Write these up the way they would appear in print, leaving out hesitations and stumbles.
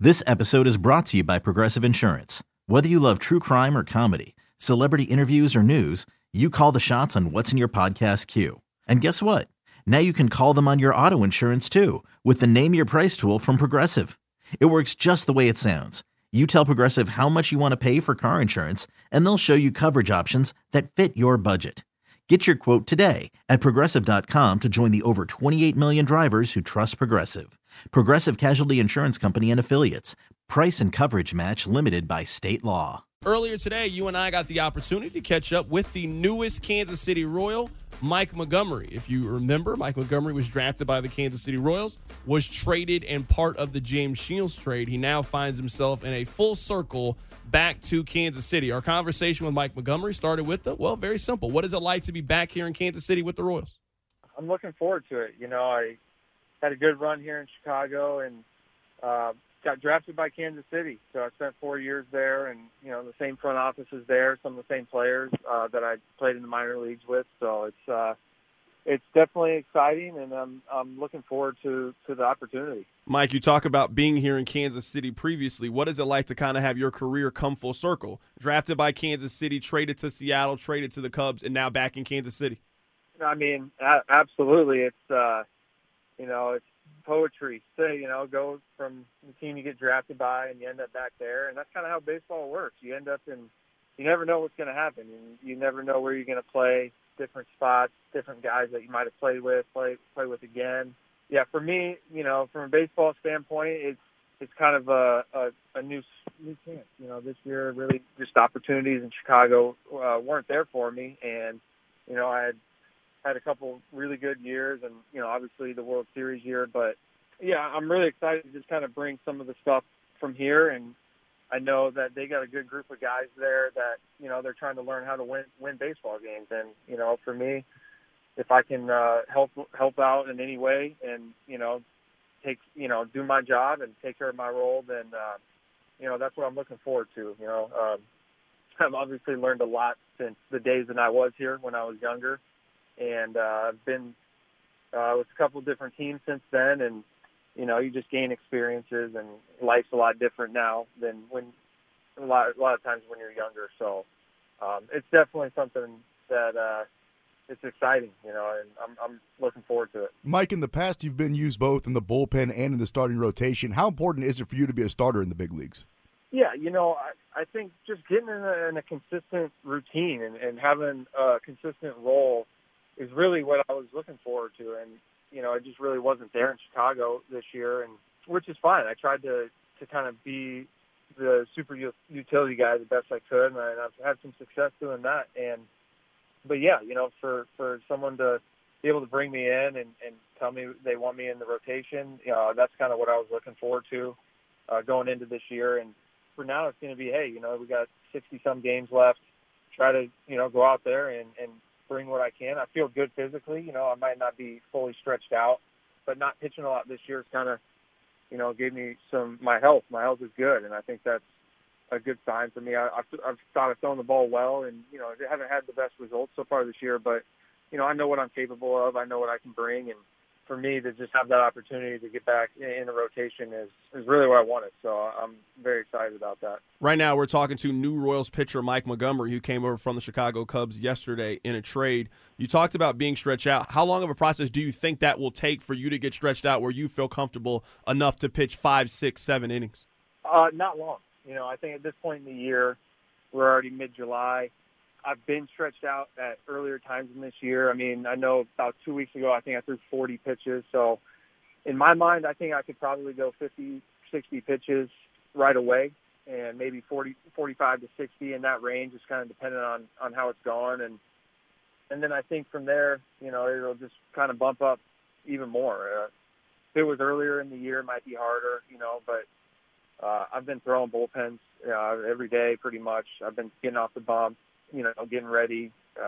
This episode is brought to you by Progressive Insurance. Whether you love true crime or comedy, celebrity interviews or news, you call the shots on what's in your podcast queue. And guess what? Now you can call them on your auto insurance too with the Name Your Price tool from Progressive. It works just the way it sounds. You tell Progressive how much you want to pay for car insurance, and they'll show you coverage options that fit your budget. Get your quote today at Progressive.com to join the over 28 million drivers who trust Progressive. Progressive Casualty Insurance Company and Affiliates. Price and coverage match limited by state law. Earlier today, you and I got the opportunity to catch up with the newest Kansas City Royal, Mike Montgomery. If you remember, Mike Montgomery was drafted by the Kansas City Royals, was traded and part of the James Shields trade. He now finds himself in a full circle back to Kansas City. Our conversation with Mike Montgomery started with very simple. What is it like to be back here in Kansas City with the Royals? I'm looking forward to it. You know, I had a good run here in Chicago and got drafted by Kansas City. So I spent 4 years there, and, you know, the same front office is there, some of the same players that I played in the minor leagues with. So it's definitely exciting, and I'm looking forward to the opportunity. Mike, you talk about being here in Kansas City previously. What is it like to kind of have your career come full circle? Drafted by Kansas City, traded to Seattle, traded to the Cubs, and now back in Kansas City. I mean, absolutely. It's, it's poetry. So, go from the team you get drafted by and you end up back there. And that's kind of how baseball works. You end up you never know what's going to happen. You never know where you're going to play, different spots, different guys that you might have played with, play with again. Yeah, for me, from a baseball standpoint, it's kind of a new chance. This year really just opportunities in Chicago weren't there for me. And, I had a couple really good years and, obviously the World Series year. But, yeah, I'm really excited to just kind of bring some of the stuff from here. And I know that they got a good group of guys there that, they're trying to learn how to win baseball games. And, for me, if I can help out in any way and, do my job and take care of my role, then, that's what I'm looking forward to. I've obviously learned a lot since the days that I was here when I was younger. And I've been with a couple of different teams since then, and you just gain experiences, and life's a lot different now than when a lot of times when you're younger. So it's definitely something that it's exciting, and I'm looking forward to it. Mike, in the past, you've been used both in the bullpen and in the starting rotation. How important is it for you to be a starter in the big leagues? Yeah, I think just getting in a consistent routine and having a consistent role is really what I was looking forward to. And, it just really wasn't there in Chicago this year, and which is fine. I tried to kind of be the super utility guy the best I could, and I've had some success doing that. But yeah, for someone to be able to bring me in and tell me they want me in the rotation, that's kind of what I was looking forward to going into this year. And for now, it's going to be, hey, we got 60-some games left. Try to, go out there and bring what I can. I feel good physically. I might not be fully stretched out, but not pitching a lot this year is kind of, gave me my health. My health is good, and I think that's a good sign for me. I've thought I've thrown the ball well, and, I haven't had the best results so far this year, but, I know what I'm capable of. I know what I can bring, and for me to just have that opportunity to get back in the rotation is really what I wanted. So I'm very excited about that. Right now we're talking to new Royals pitcher Mike Montgomery, who came over from the Chicago Cubs yesterday in a trade. You talked about being stretched out. How long of a process do you think that will take for you to get stretched out where you feel comfortable enough to pitch 5, 6, 7 innings? Not long. I think at this point in the year, we're already mid-July. I've been stretched out at earlier times in this year. I mean, I know about 2 weeks ago, I think I threw 40 pitches. So in my mind, I think I could probably go 50, 60 pitches right away, and maybe 40, 45 to 60 in that range, just kind of depending on how it's going. And then I think from there, it'll just kind of bump up even more. If it was earlier in the year, it might be harder, but I've been throwing bullpens every day pretty much. I've been getting off the bump, getting ready.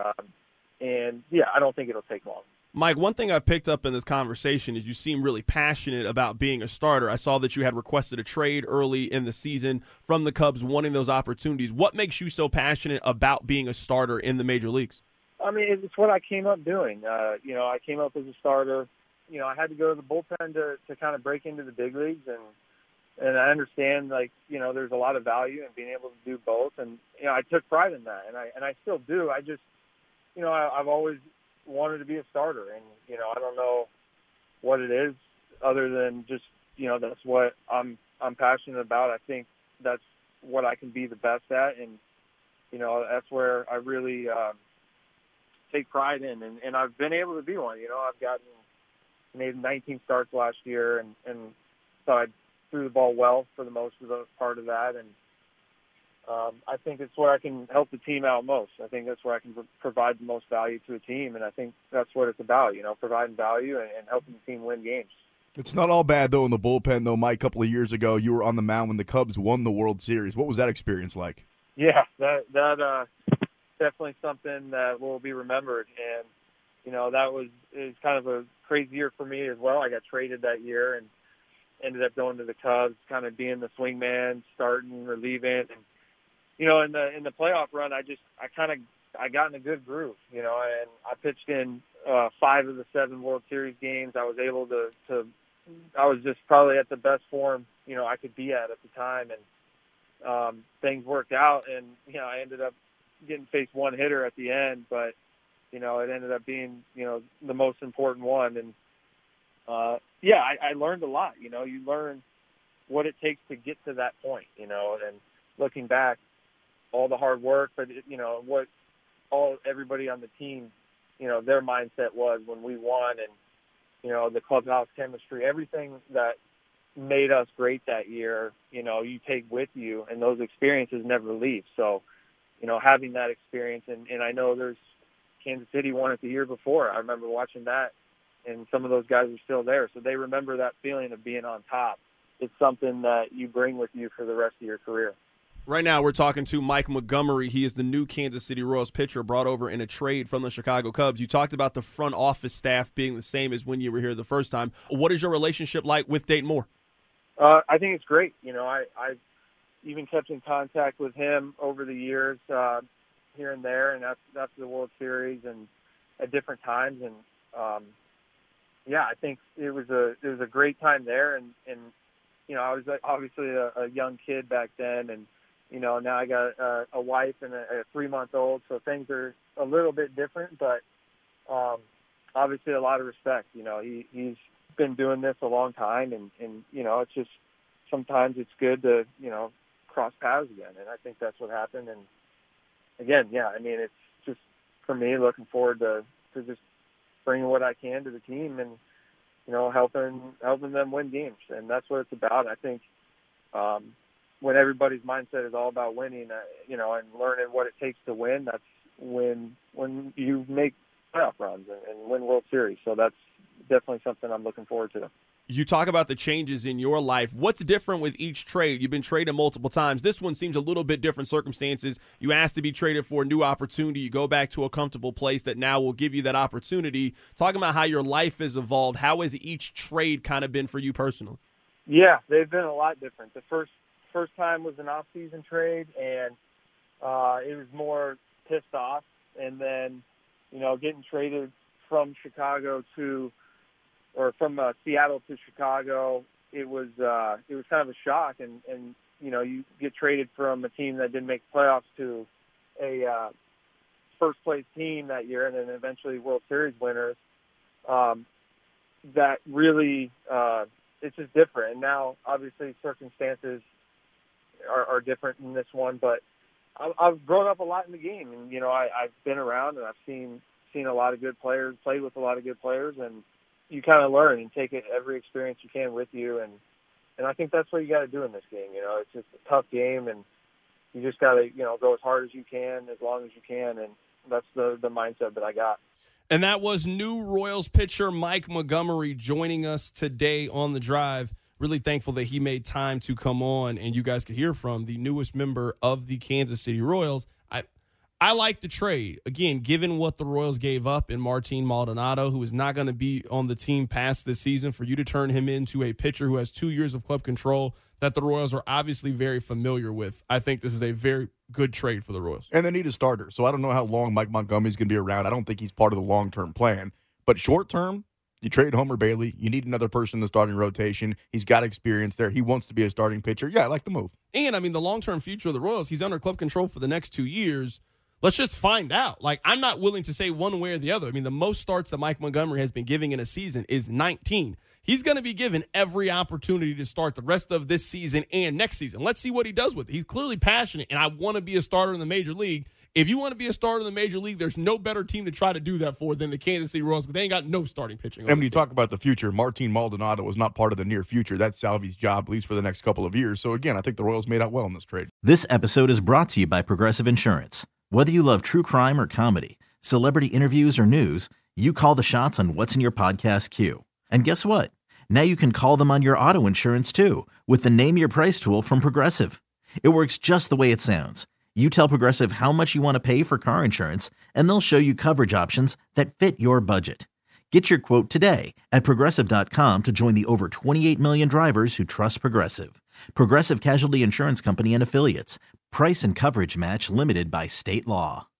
And, yeah, I don't think it'll take long. Mike, one thing I've picked up in this conversation is you seem really passionate about being a starter. I saw that you had requested a trade early in the season from the Cubs, wanting those opportunities. What makes you so passionate about being a starter in the major leagues? I mean, it's what I came up doing. I came up as a starter. I had to go to the bullpen to kind of break into the big leagues, and And I understand, like, there's a lot of value in being able to do both. And, I took pride in that, and I still do. I just, I've always wanted to be a starter. And, I don't know what it is other than just, that's what I'm passionate about. I think that's what I can be the best at. And, that's where I really take pride in. And I've been able to be one. I've made 19 starts last year, and so I threw the ball well for the most of the part of that. And I think it's where I can help the team out most. I think that's where I can provide the most value to a team. And I think that's what it's about, providing value and helping the team win games. It's not all bad, though, in the bullpen, though, Mike. A couple of years ago, you were on the mound when the Cubs won the World Series. What was that experience like? Yeah, that definitely something that will be remembered. And, that was kind of a crazy year for me as well. I got traded that year and ended up going to the Cubs, kind of being the swingman, starting, relieving. And, in the playoff run, I got in a good groove, and I pitched in 5 of the 7 World Series games. I was able to I was just probably at the best form, I could be at the time. And things worked out, and, I ended up getting faced one hitter at the end, but, it ended up being, the most important one. And, I learned a lot. You learn what it takes to get to that point, and looking back, all the hard work, but, what everybody on the team, their mindset was when we won, and, the clubhouse chemistry, everything that made us great that year, you take with you, and those experiences never leave. So, having that experience, and I know there's Kansas City won it the year before. I remember watching that, and some of those guys are still there. So they remember that feeling of being on top. It's something that you bring with you for the rest of your career. Right now, we're talking to Mike Montgomery. He is the new Kansas City Royals pitcher brought over in a trade from the Chicago Cubs. You talked about the front office staff being the same as when you were here the first time. What is your relationship like with Dayton Moore? I think it's great. I've even kept in contact with him over the years, here and there, and after the World Series and at different times. And I think it was a great time there. And I was obviously a young kid back then, and now I got a wife and a 3-month-old, so things are a little bit different, but obviously a lot of respect. He's been doing this a long time, and it's just sometimes it's good to, cross paths again, and I think that's what happened. And again, it's just, for me, looking forward to just bringing what I can to the team and, helping them win games, and that's what it's about. I think when everybody's mindset is all about winning, and learning what it takes to win, that's when you make playoff runs and win World Series. So that's definitely something I'm looking forward to. You talk about the changes in your life. What's different with each trade? You've been traded multiple times. This one seems a little bit different circumstances. You asked to be traded for a new opportunity. You go back to a comfortable place that now will give you that opportunity. Talking about how your life has evolved, how has each trade kind of been for you personally? Yeah, they've been a lot different. The first time was an off-season trade, and it was more pissed off. And then, getting traded from Chicago from Seattle to Chicago, it was kind of a shock. And you get traded from a team that didn't make the playoffs to a first-place team that year, and then eventually World Series winners. That really it's just different. And now, obviously, circumstances are different in this one, but I've grown up a lot in the game, and I've been around, and I've seen a lot of good players, played with a lot of good players, and you kind of learn and take every experience you can with you, and I think that's what you got to do in this game. It's just a tough game, and you just got to go as hard as you can, as long as you can, and that's the mindset that I got. And that was new Royals pitcher Mike Montgomery joining us today on The Drive. Really thankful that he made time to come on and you guys could hear from the newest member of the Kansas City Royals. I like the trade. Again, given what the Royals gave up in Martin Maldonado, who is not going to be on the team past this season, for you to turn him into a pitcher who has 2 years of club control that the Royals are obviously very familiar with, I think this is a very good trade for the Royals. And they need a starter, so I don't know how long Mike Montgomery's going to be around. I don't think he's part of the long-term plan. But short-term, You trade Homer Bailey. You need another person in the starting rotation. He's got experience there. He wants to be a starting pitcher. Yeah, I like the move. And, I mean, the long-term future of the Royals, he's under club control for the next 2 years. Let's just find out. Like, I'm not willing to say one way or the other. I mean, the most starts that Mike Montgomery has been giving in a season is 19. He's going to be given every opportunity to start the rest of this season and next season. Let's see what he does with it. He's clearly passionate, and I want to be a starter in the major league. If you want to be a starter in the major league, there's no better team to try to do that for than the Kansas City Royals because they ain't got no starting pitching. And when you talk about the future, Martin Maldonado was not part of the near future. That's Salvi's job, at least for the next couple of years. So, again, I think the Royals made out well in this trade. This episode is brought to you by Progressive Insurance. Whether you love true crime or comedy, celebrity interviews or news, you call the shots on what's in your podcast queue. And guess what? Now you can call them on your auto insurance too with the Name Your Price tool from Progressive. It works just the way it sounds. You tell Progressive how much you want to pay for car insurance, and they'll show you coverage options that fit your budget. Get your quote today at Progressive.com to join the over 28 million drivers who trust Progressive. Progressive Casualty Insurance Company and Affiliates. Price and coverage match limited by state law.